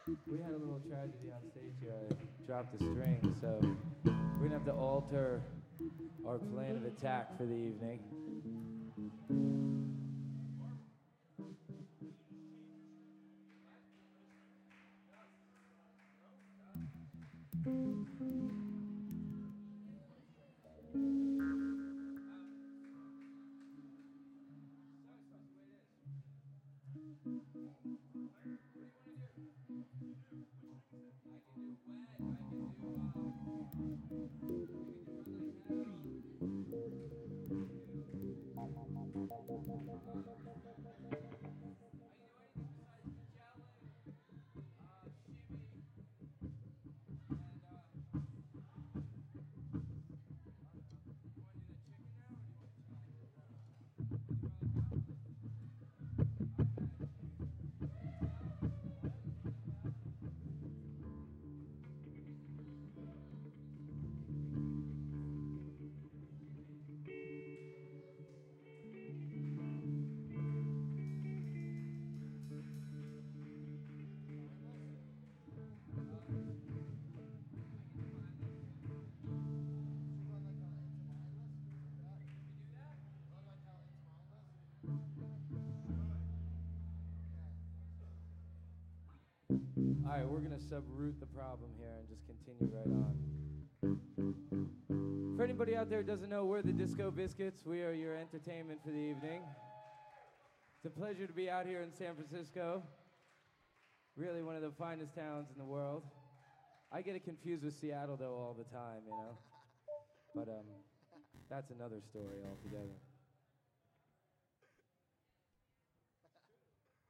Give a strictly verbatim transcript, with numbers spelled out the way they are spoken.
We had a little tragedy on stage here. I dropped a string, so we're gonna have to alter our plan of attack for the evening. All right, we're gonna subroot the problem here and just continue right on. For anybody out there who doesn't know, we're the Disco Biscuits. We are your entertainment for the evening. It's a pleasure to be out here in San Francisco. Really one of the finest towns in the world. I get it confused with Seattle though all the time, you know. But um, that's another story altogether.